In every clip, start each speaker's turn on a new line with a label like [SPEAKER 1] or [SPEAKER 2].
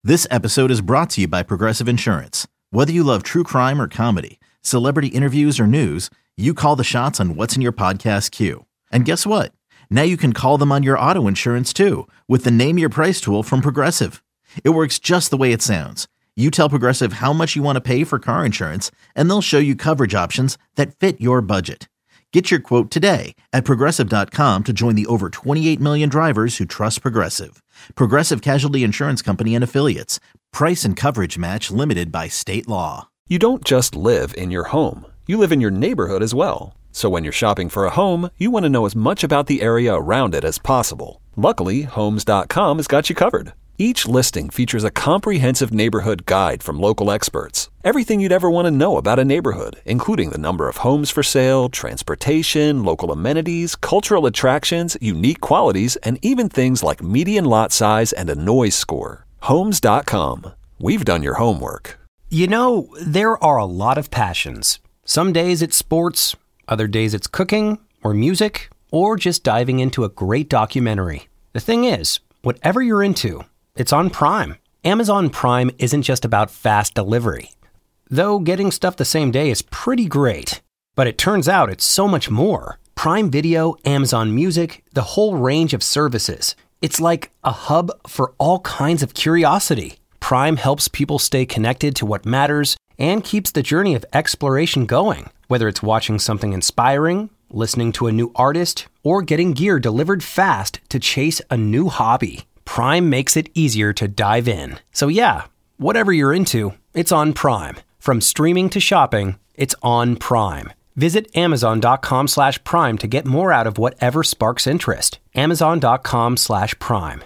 [SPEAKER 1] This episode is brought to you by Progressive Insurance. Whether you love true crime or comedy, celebrity interviews or news, you call the shots on what's in your podcast queue. And guess what? Now you can call them on your auto insurance too with the Name Your Price tool from Progressive. It works just the way it sounds. You tell Progressive how much you want to pay for car insurance, and they'll show you coverage options that fit your budget. Get your quote today at Progressive.com to join the over 28 million drivers who trust Progressive. Progressive Casualty Insurance Company and Affiliates. Price and coverage match limited by state law.
[SPEAKER 2] You don't just live in your home. You live in your neighborhood as well. So when you're shopping for a home, you want to know as much about the area around it as possible. Luckily, Homes.com has got you covered. Each listing features a comprehensive neighborhood guide from local experts. Everything you'd ever want to know about a neighborhood, including the number of homes for sale, transportation, local amenities, cultural attractions, unique qualities, and even things like median lot size and a noise score. Homes.com. We've done your homework.
[SPEAKER 3] You know, there are a lot of passions. Some days it's sports, other days it's cooking, or music, or just diving into a great documentary. The thing is, whatever you're into, it's on Prime. Amazon Prime isn't just about fast delivery. Though getting stuff the same day is pretty great. But it turns out it's so much more. Prime Video, Amazon Music, the whole range of services. It's like a hub for all kinds of curiosity. Prime helps people stay connected to what matters and keeps the journey of exploration going. Whether it's watching something inspiring, listening to a new artist, or getting gear delivered fast to chase a new hobby. Prime makes it easier to dive in. So yeah, whatever you're into, it's on Prime. From streaming to shopping, it's on Prime. Visit Amazon.com/Prime to get more out of whatever sparks interest. Amazon.com/Prime.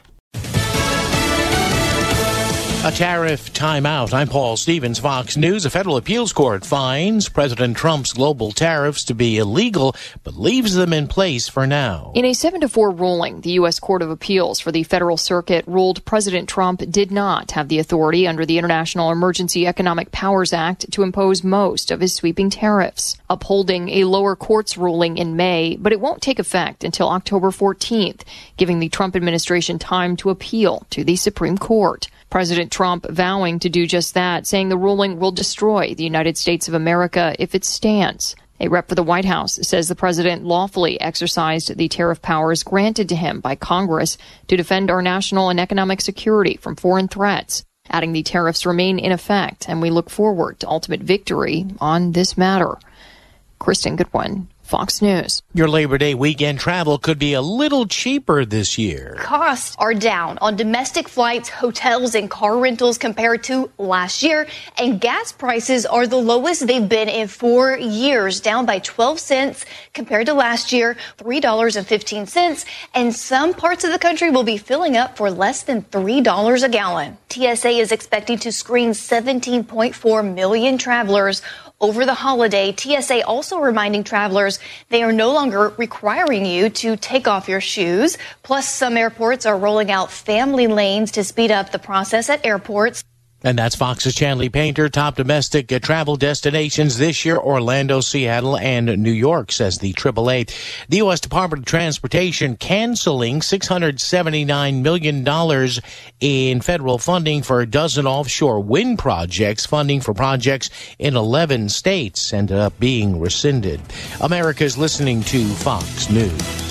[SPEAKER 4] A tariff timeout. I'm Paul Stevens, Fox News. A federal appeals court finds President Trump's global tariffs to be illegal, but leaves them in place for now.
[SPEAKER 5] In a 7-4 ruling, the U.S. Court of Appeals for the Federal Circuit ruled President Trump did not have the authority under the International Emergency Economic Powers Act to impose most of his sweeping tariffs, upholding a lower court's ruling in May, but it won't take effect until October 14th, giving the Trump administration time to appeal to the Supreme Court. President Trump vowing to do just that, saying the ruling will destroy the United States of America if it stands. A rep for the White House says the president lawfully exercised the tariff powers granted to him by Congress to defend our national and economic security from foreign threats, adding the tariffs remain in effect, and we look forward to ultimate victory on this matter. Kristen Goodwin, Fox News.
[SPEAKER 4] Your Labor Day weekend travel could be a little cheaper this year.
[SPEAKER 6] Costs are down on domestic flights, hotels, and car rentals compared to last year. And gas prices are the lowest they've been in 4 years, down by 12 cents compared to last year, $3.15. And some parts of the country will be filling up for less than $3 a gallon. TSA is expecting to screen 17.4 million travelers over the holiday. TSA also reminding travelers they are no longer requiring you to take off your shoes. Plus, some airports are rolling out family lanes to speed up the process at airports.
[SPEAKER 4] And that's Fox's Chanley Painter. Top domestic travel destinations this year: Orlando, Seattle, and New York, says the AAA. The U.S. Department of Transportation canceling $679 million in federal funding for a dozen offshore wind projects. Funding for projects in 11 states ended up being rescinded. America's listening to Fox News.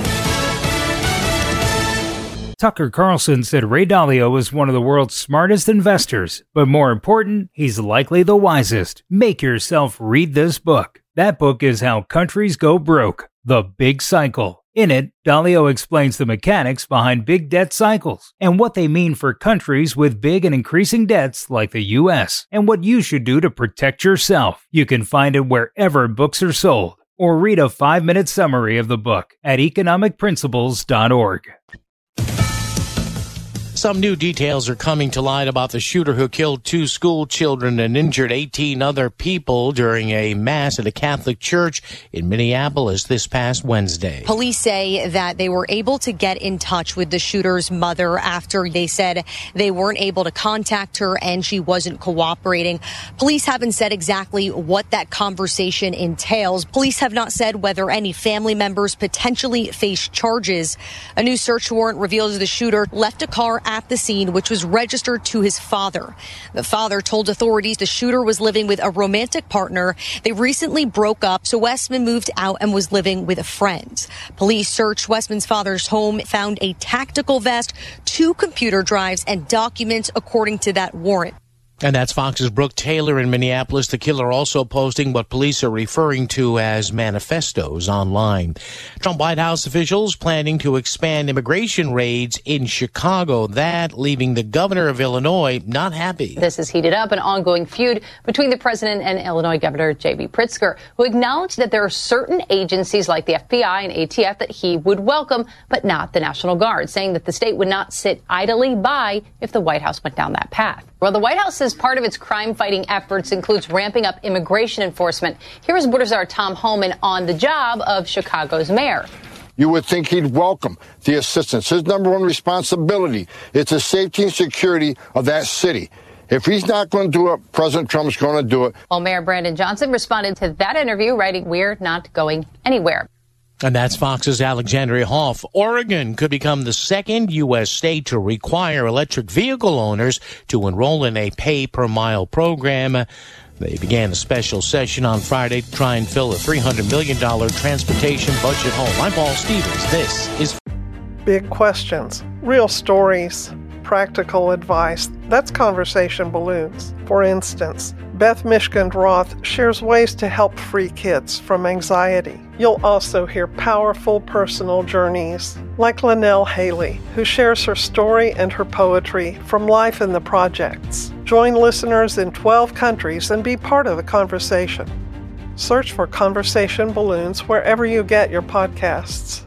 [SPEAKER 7] Tucker Carlson said Ray Dalio is one of the world's smartest investors, but more important, he's likely the wisest. Make yourself read this book. That book is How Countries Go Broke, The Big Cycle. In it, Dalio explains the mechanics behind big debt cycles and what they mean for countries with big and increasing debts like the U.S. and what you should do to protect yourself. You can find it wherever books are sold, or read a 5-minute summary of the book at economicprinciples.org.
[SPEAKER 4] Some new details are coming to light about the shooter who killed 2 school children and injured 18 other people during a mass at a Catholic church in Minneapolis this past Wednesday.
[SPEAKER 8] Police say that they were able to get in touch with the shooter's mother after they said they weren't able to contact her and she wasn't cooperating. Police haven't said exactly what that conversation entails. Police have not said whether any family members potentially face charges. A new search warrant reveals the shooter left a car at the scene, which was registered to his father. The father told authorities the shooter was living with a romantic partner. They recently broke up, so Westman moved out and was living with a friend. Police searched Westman's father's home, found a tactical vest, 2 computer drives, and documents according to that warrant.
[SPEAKER 4] And that's Fox's Brooke Taylor in Minneapolis. The killer also posting what police are referring to as manifestos online. Trump White House officials planning to expand immigration raids in Chicago. That leaving the governor of Illinois not happy.
[SPEAKER 9] This has heated up an ongoing feud between the president and Illinois Governor J.B. Pritzker, who acknowledged that there are certain agencies like the FBI and ATF that he would welcome, but not the National Guard, saying that the state would not sit idly by if the White House went down that path. Well, the White House says part of its crime-fighting efforts includes ramping up immigration enforcement. Here is Border Czar Tom Homan on the job of Chicago's mayor.
[SPEAKER 10] You would think he'd welcome the assistance. His number one responsibility is the safety and security of that city. If he's not going to do it, President Trump's going to do it.
[SPEAKER 9] Well, Mayor Brandon Johnson responded to that interview, writing, "We're not going anywhere."
[SPEAKER 4] And that's Fox's Alexandria Hoff. Oregon could become the second U.S. state to require electric vehicle owners to enroll in a pay-per-mile program. They began a special session on Friday to try and fill a $300 million transportation budget hole. I'm Paul Stevens. This is
[SPEAKER 11] Big questions, real stories, practical advice. That's Conversation Balloons. For instance, Beth Mishkind Roth shares ways to help free kids from anxiety. You'll also hear powerful personal journeys, like Linnell Haley, who shares her story and her poetry from life in the projects. Join listeners in 12 countries and be part of the conversation. Search for Conversation Balloons wherever you get your podcasts.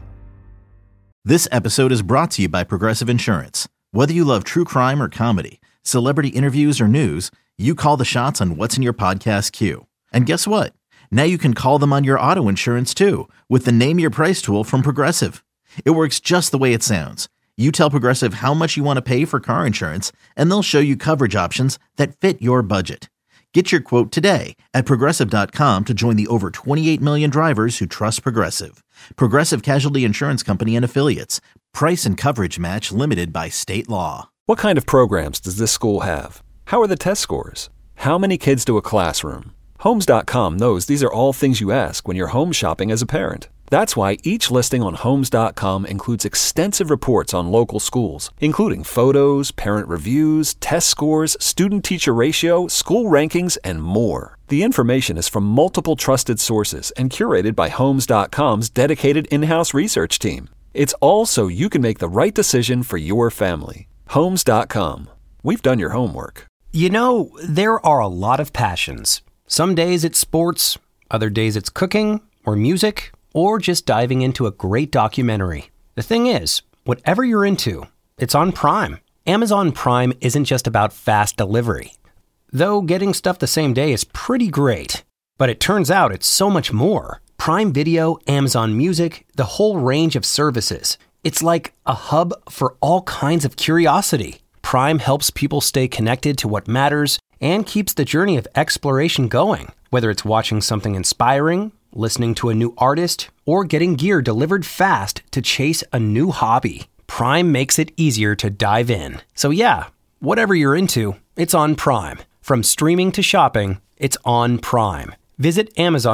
[SPEAKER 1] This episode is brought to you by Progressive Insurance. Whether you love true crime or comedy, celebrity interviews or news, you call the shots on what's in your podcast queue. And guess what? Now you can call them on your auto insurance too with the Name Your Price tool from Progressive. It works just the way it sounds. You tell Progressive how much you want to pay for car insurance, and they'll show you coverage options that fit your budget. Get your quote today at Progressive.com to join the over 28 million drivers who trust Progressive. Progressive Casualty Insurance Company and Affiliates. Price and coverage match limited by state law.
[SPEAKER 2] What kind of programs does this school have? How are the test scores? How many kids do a classroom? Homes.com knows these are all things you ask when you're home shopping as a parent. That's why each listing on Homes.com includes extensive reports on local schools, including photos, parent reviews, test scores, student-teacher ratio, school rankings, and more. The information is from multiple trusted sources and curated by Homes.com's dedicated in-house research team. It's all so you can make the right decision for your family. Homes.com. We've done your homework.
[SPEAKER 3] You know, there are a lot of passions. Some days it's sports, other days it's cooking or music, or just diving into a great documentary. The thing is, whatever you're into, it's on Prime. Amazon Prime isn't just about fast delivery. Though getting stuff the same day is pretty great. But it turns out it's so much more. Prime Video, Amazon Music, the whole range of services. It's like a hub for all kinds of curiosity. Prime helps people stay connected to what matters and keeps the journey of exploration going. Whether it's watching something inspiring, listening to a new artist, or getting gear delivered fast to chase a new hobby, Prime makes it easier to dive in. So yeah, whatever you're into, it's on Prime. From streaming to shopping, it's on Prime. Visit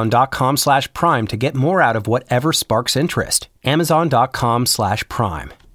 [SPEAKER 3] Amazon.com/Prime to get more out of whatever sparks interest. Amazon.com/Prime.